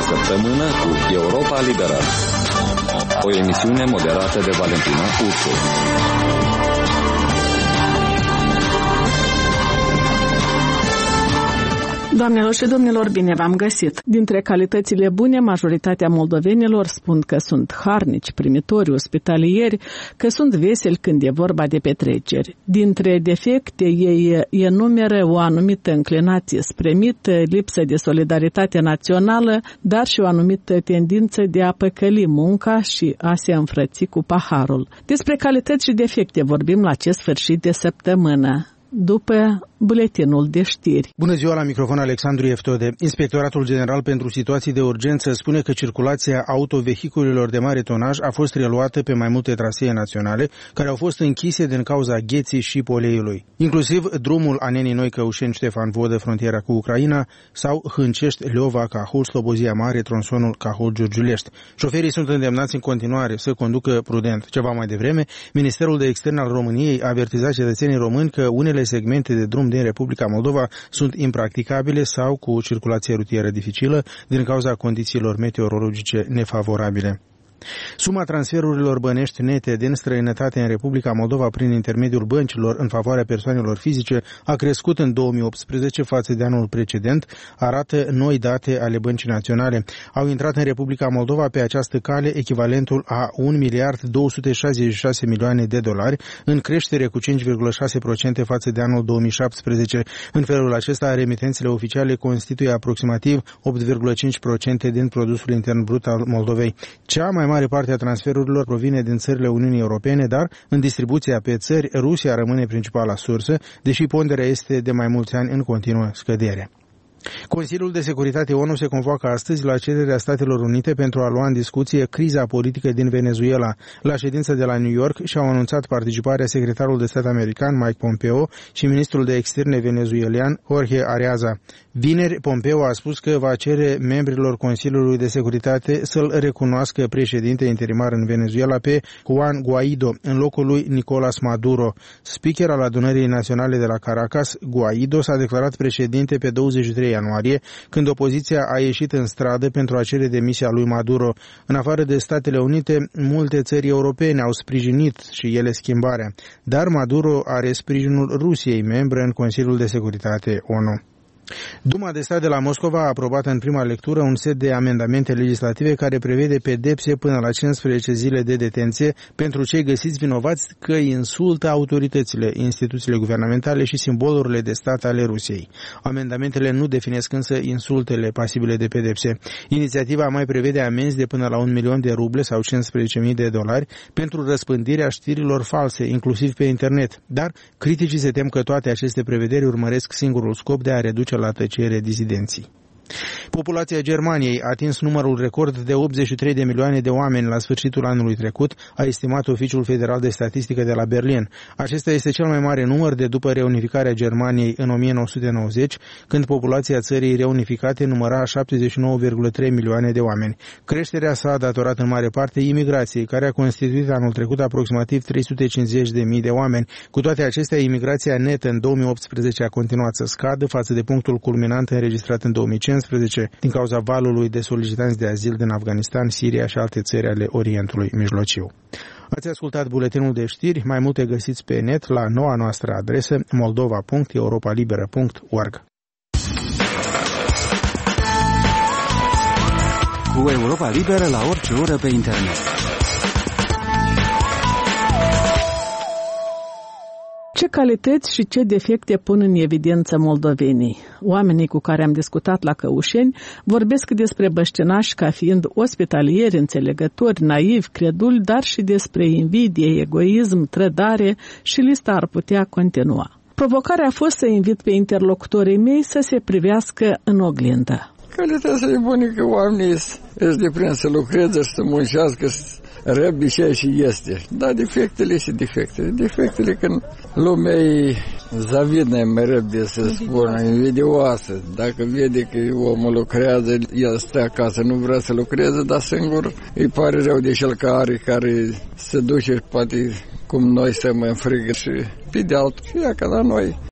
săptămână cu Europa Liberă. O emisiune moderată de Valentina Ursu. Doamnelor și domnilor, bine v-am găsit! Dintre calitățile bune, majoritatea moldovenilor spun că sunt harnici, primitori, ospitalieri, că sunt veseli când e vorba de petreceri. Dintre defecte, ei enumeră o anumită înclinație spre mit, lipsă de solidaritate națională, dar și o anumită tendință de a păcăli munca și a se înfrăți cu paharul. Despre calități și defecte vorbim la acest sfârșit de săptămână, după buletinul de știri. Bună ziua, la microfon Alexandru Eftode. Inspectoratul General pentru Situații de Urgență spune că circulația autovehiculelor de mare tonaj a fost reluată pe mai multe trasee naționale, care au fost închise din cauza gheții și poleiului, inclusiv drumul Anenii-Noi Căușeni-Ștefan Vodă, frontiera cu Ucraina, sau Hâncești-Leova, Cahul, Slobozia Mare, tronsonul Cahul-Giurgiulești. Șoferii sunt îndemnați în continuare să conducă prudent. Ceva mai devreme, Ministerul de Externe al României a avertizat cetățenii români că unele segmente de drum din Republica Moldova sunt impracticabile sau cu circulație rutieră dificilă din cauza condițiilor meteorologice nefavorabile. Suma transferurilor bănești nete din străinătate în Republica Moldova prin intermediul băncilor în favoarea persoanelor fizice a crescut în 2018 față de anul precedent, arată noi date ale Băncii Naționale. Au intrat în Republica Moldova pe această cale echivalentul a 1.266 milioane de dolari, în creștere cu 5,6% față de anul 2017. În felul acesta, remitențele oficiale constituie aproximativ 8,5% din produsul intern brut al Moldovei. Cea mai mare parte a transferurilor provine din țările Uniunii Europene, dar în distribuția pe țări, Rusia rămâne principala sursă, deși ponderea este de mai mulți ani în continuă scădere. Consiliul de Securitate ONU se convoacă astăzi la cererea Statelor Unite pentru a lua în discuție criza politică din Venezuela. La ședința de la New York și-au anunțat participarea secretarul de stat american Mike Pompeo și ministrul de externe venezuelian Jorge Arreaza. Vineri, Pompeo a spus că va cere membrilor Consiliului de Securitate să-l recunoască președinte interimar în Venezuela pe Juan Guaido, în locul lui Nicolás Maduro. Speaker al Adunării Naționale de la Caracas, Guaido s-a declarat președinte pe 23 ianuarie, când opoziția a ieșit în stradă pentru a cere demisia lui Maduro. În afară de Statele Unite, multe țări europene au sprijinit și ele schimbarea, dar Maduro are sprijinul Rusiei, membră în Consiliul de Securitate ONU. Duma de stat de la Moscova a aprobat în prima lectură un set de amendamente legislative care prevede pedepse până la 15 zile de detenție pentru cei găsiți vinovați că insultă autoritățile, instituțiile guvernamentale și simbolurile de stat ale Rusiei. Amendamentele nu definesc însă insultele pasibile de pedepse. Inițiativa mai prevede amenzi de până la 1 milion de ruble sau 15.000 de dolari pentru răspândirea știrilor false, inclusiv pe internet. Dar criticii se tem că toate aceste prevederi urmăresc singurul scop de a reduce la tăcere dizidenții. Populația Germaniei a atins numărul record de 83 de milioane de oameni la sfârșitul anului trecut, a estimat Oficiul Federal de Statistică de la Berlin. Acesta este cel mai mare număr de după reunificarea Germaniei în 1990, când populația țării reunificate număra 79,3 milioane de oameni. Creșterea s-a datorat în mare parte imigrației, care a constituit anul trecut aproximativ 350.000 de oameni. Cu toate acestea, imigrația netă în 2018 a continuat să scadă față de punctul culminant înregistrat în 2015, din cauza valului de solicitanți de azil din Afganistan, Siria și alte țări ale Orientului Mijlociu. Ați ascultat buletinul de știri, mai multe găsiți pe net la noua noastră adresă moldova.europalibera.org. Cu Europa Liberă la orice oră pe internet. Ce calități și ce defecte pun în evidență moldovenii? Oamenii cu care am discutat la Căușeni vorbesc despre băștinași ca fiind ospitalieri, înțelegători, naivi, creduli, dar și despre invidie, egoism, trădare și lista ar putea continua. Provocarea a fost să invit pe interlocutorii mei să se privească în oglindă. Calitatea e bună că oamenii își deprind să lucreze și să muncească, răbdi și este. Dar defectele și defectele. Defectele când lumea e zavidnă mai răbde, să spună, invidioasă. Dacă vede că omul lucrează, el stă acasă, nu vrea să lucreze, dar singur îi pare rău de cel care se duce, poate cum noi stăm în frigă și pe de altul. Și ea ca la noi